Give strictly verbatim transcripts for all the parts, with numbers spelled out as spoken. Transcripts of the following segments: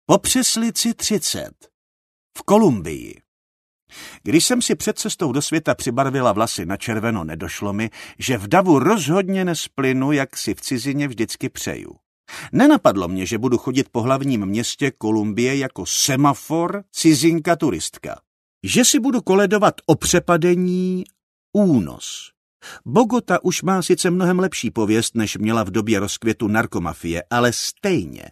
Po Přeslici třicet. V Kolumbii. Když jsem si před cestou do světa přibarvila vlasy na červeno, nedošlo mi, že v davu rozhodně nesplynu, jak si v cizině vždycky přeju. Nenapadlo mě, že budu chodit po hlavním městě Kolumbie jako semafor cizinka turistka. Že si budu koledovat o přepadení únos. Bogota už má sice mnohem lepší pověst, než měla v době rozkvětu narkomafie, ale stejně.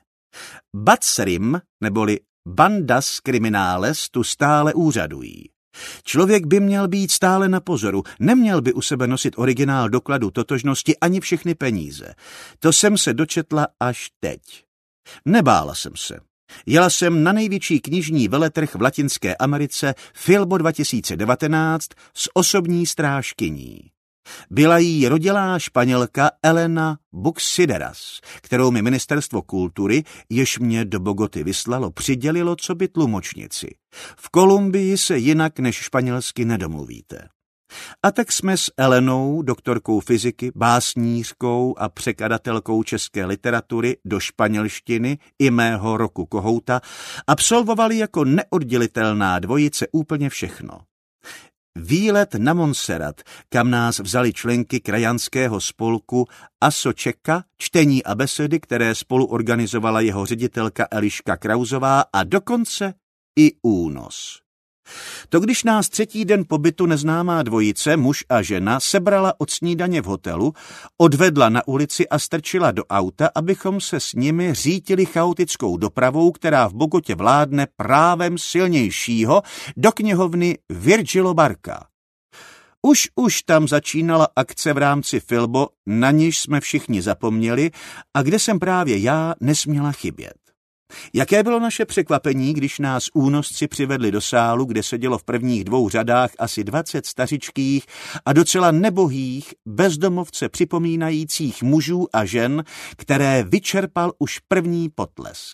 Bacrim, neboli bandas criminales, tu stále úřadují. Člověk by měl být stále na pozoru, neměl by u sebe nosit originál dokladu totožnosti ani všechny peníze. To jsem se dočetla až teď. Nebála jsem se. Jela jsem na největší knižní veletrh v Latinské Americe Filbo dva tisíce devatenáct s osobní strážkyní. Byla jí rodilá Španělka Elena Buxideras, kterou mi ministerstvo kultury, jež mě do Bogoty vyslalo, přidělilo coby tlumočnici. V Kolumbii se jinak než španělsky nedomluvíte. A tak jsme s Elenou, doktorkou fyziky, básnířkou a překladatelkou české literatury do španělštiny i mého roku Kohouta absolvovali jako neoddělitelná dvojice úplně všechno. Výlet na Montserrat, kam nás vzali členky krajanského spolku Asočeka, čtení a besedy, které spolu organizovala jeho ředitelka Eliška Krauzová, a dokonce i únos. To když nás třetí den pobytu neznámá dvojice, muž a žena, sebrala od snídaně v hotelu, odvedla na ulici a strčila do auta, abychom se s nimi řítili chaotickou dopravou, která v Bogotě vládne právem silnějšího, do knihovny Virgilio Barca. Už už tam začínala akce v rámci Filbo, na níž jsme všichni zapomněli a kde jsem právě já nesměla chybět. Jaké bylo naše překvapení, když nás únosci přivedli do sálu, kde sedělo v prvních dvou řadách asi dvacet stařičkých a docela nebohých, bezdomovce připomínajících mužů a žen, které vyčerpal už první potlesk.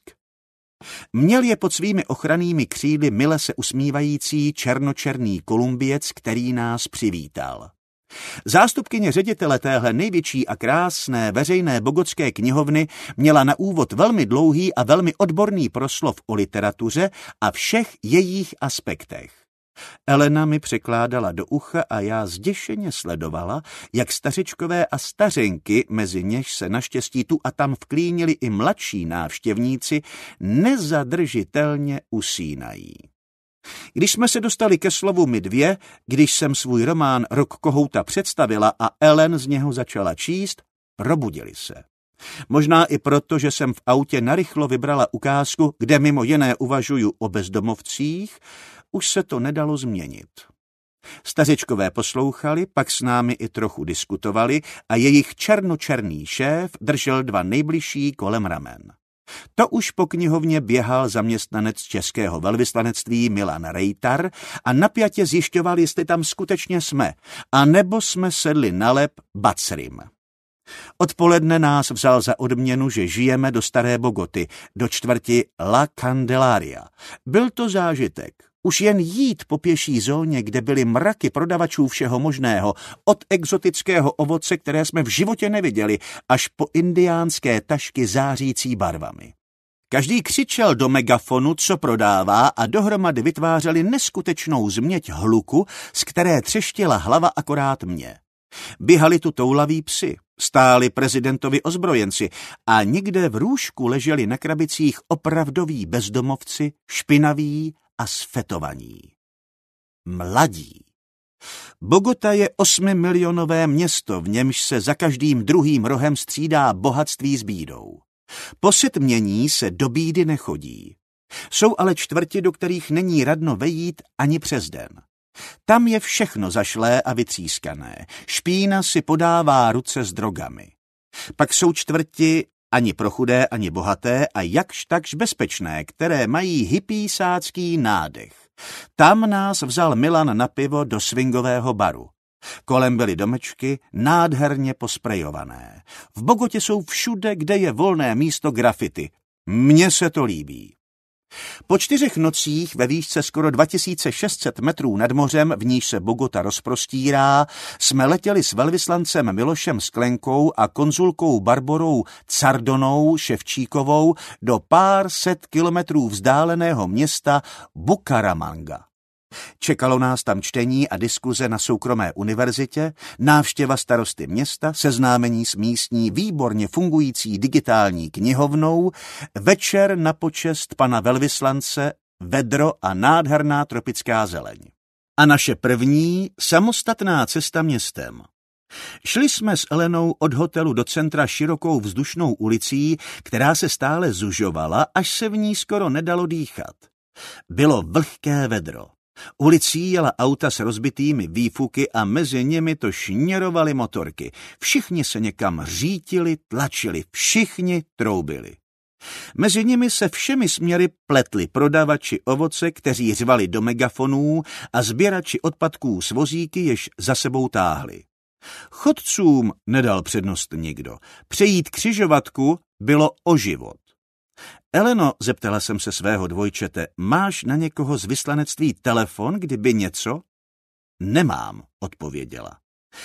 Měl je pod svými ochrannými křídly mile se usmívající černočerný Kolumbiec, který nás přivítal. Zástupkyně ředitele téhle největší a krásné veřejné bogotské knihovny měla na úvod velmi dlouhý a velmi odborný proslov o literatuře a všech jejích aspektech. Elena mi překládala do ucha a já zděšeně sledovala, jak stařičkové a stařenky, mezi něž se naštěstí tu a tam vklínili i mladší návštěvníci, nezadržitelně usínají. Když jsme se dostali ke slovu my dvě, když jsem svůj román Rok Kohouta představila a Ellen z něho začala číst, probudili se. Možná i proto, že jsem v autě narychlo vybrala ukázku, kde mimo jiné uvažuju o bezdomovcích, už se to nedalo změnit. Stařičkové poslouchali, pak s námi i trochu diskutovali a jejich černočerný šéf držel dva nejbližší kolem ramen. To už po knihovně běhal zaměstnanec českého velvyslanectví Milan Rejtar a napjatě zjišťoval, jestli tam skutečně jsme, a nebo jsme sedli na lep Bacrim. Odpoledne nás vzal za odměnu, že žijeme do Staré Bogoty, do čtvrti La Candelaria. Byl to zážitek. Už jen jít po pěší zóně, kde byly mraky prodavačů všeho možného, od exotického ovoce, které jsme v životě neviděli, až po indiánské tašky zářící barvami. Každý křičel do megafonu, co prodává, a dohromady vytvářeli neskutečnou změť hluku, z které třeštila hlava akorát mě. Běhali tu toulaví psi, stáli prezidentovi ozbrojenci a někde v růžku leželi na krabicích opravdoví bezdomovci, špinaví a sfetovaní. Mladí. Bogota je osmimilionové město, v němž se za každým druhým rohem střídá bohatství s bídou. Po setmění se do bídy nechodí. Jsou ale čtvrti, do kterých není radno vejít ani přes den. Tam je všechno zašlé a vytřískané. Špína si podává ruce s drogami. Pak jsou čtvrti ani pro chudé, ani bohaté a jakž takž bezpečné, které mají hippísácký nádech. Tam nás vzal Milan na pivo do swingového baru. Kolem byly domečky nádherně posprejované. V Bogotě jsou všude, kde je volné místo, grafity. Mně se to líbí. Po čtyřech nocích ve výšce skoro dva tisíce šest set metrů nad mořem, v níž se Bogota rozprostírá, jsme letěli s velvyslancem Milošem Sklenkou a konzulkou Barborou Cardonou Ševčíkovou do pár set kilometrů vzdáleného města Bucaramanga. Čekalo nás tam čtení a diskuze na soukromé univerzitě, návštěva starosty města, seznámení s místní výborně fungující digitální knihovnou, večer na počest pana velvyslance, vedro a nádherná tropická zeleň. A naše první samostatná cesta městem. Šli jsme s Elenou od hotelu do centra širokou vzdušnou ulicí, která se stále zužovala, až se v ní skoro nedalo dýchat. Bylo vlhké vedro. Ulicí jela auta s rozbitými výfuky a mezi nimi to šněrovaly motorky. Všichni se někam řítili, tlačili, všichni troubili. Mezi nimi se všemi směry pletli prodavači ovoce, kteří řvali do megafonů, a sběrači odpadků s vozíky, jež za sebou táhli. Chodcům nedal přednost nikdo. Přejít křižovatku bylo o život. Eleno, zeptala jsem se svého dvojčete, máš na někoho z vyslanectví telefon, kdyby něco? Nemám, odpověděla.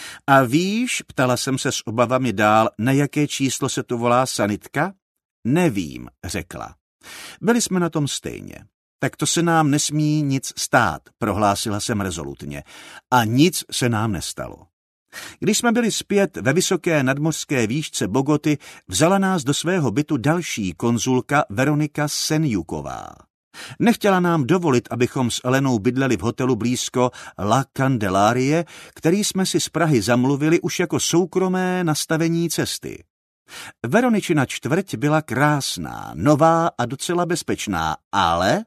A víš, ptala jsem se s obavami dál, na jaké číslo se tu volá sanitka? Nevím, řekla. Byli jsme na tom stejně. Tak to se nám nesmí nic stát, prohlásila jsem rezolutně. A nic se nám nestalo. Když jsme byli zpět ve vysoké nadmořské výšce Bogoty, vzala nás do svého bytu další konzulka Veronika Senjuková. Nechtěla nám dovolit, abychom s Elenou bydleli v hotelu blízko La Candelarie, který jsme si z Prahy zamluvili už jako soukromé nastavení cesty. Veroničina čtvrť byla krásná, nová a docela bezpečná, ale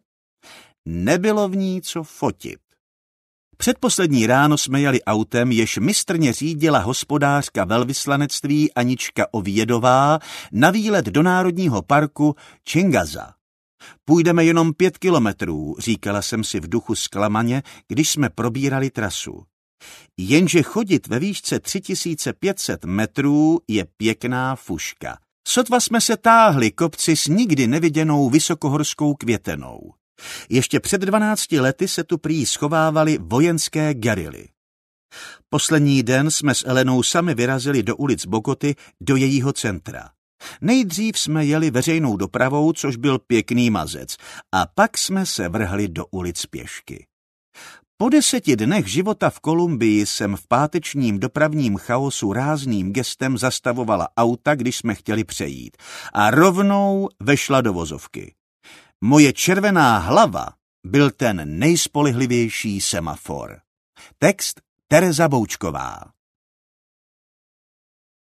nebylo v ní co fotit. Předposlední ráno jsme jeli autem, jež mistrně řídila hospodářka velvyslanectví Anička Ovědová na výlet do národního parku Čingaza. Půjdeme jenom pět kilometrů, říkala jsem si v duchu zklamaně, když jsme probírali trasu. Jenže chodit ve výšce tři tisíce pět set metrů je pěkná fuška. Sotva jsme se táhli kopci s nikdy neviděnou vysokohorskou květenou. Ještě před dvanácti lety se tu prý schovávaly vojenské gerily. Poslední den jsme s Elenou sami vyrazili do ulic Bogoty, do jejího centra. Nejdřív jsme jeli veřejnou dopravou, což byl pěkný mazec, a pak jsme se vrhli do ulic pěšky. Po deseti dnech života v Kolumbii jsem v pátečním dopravním chaosu rázným gestem zastavovala auta, když jsme chtěli přejít, a rovnou vešla do vozovky. Moje červená hlava byl ten nejspolehlivější semafor. Text Tereza Boučková.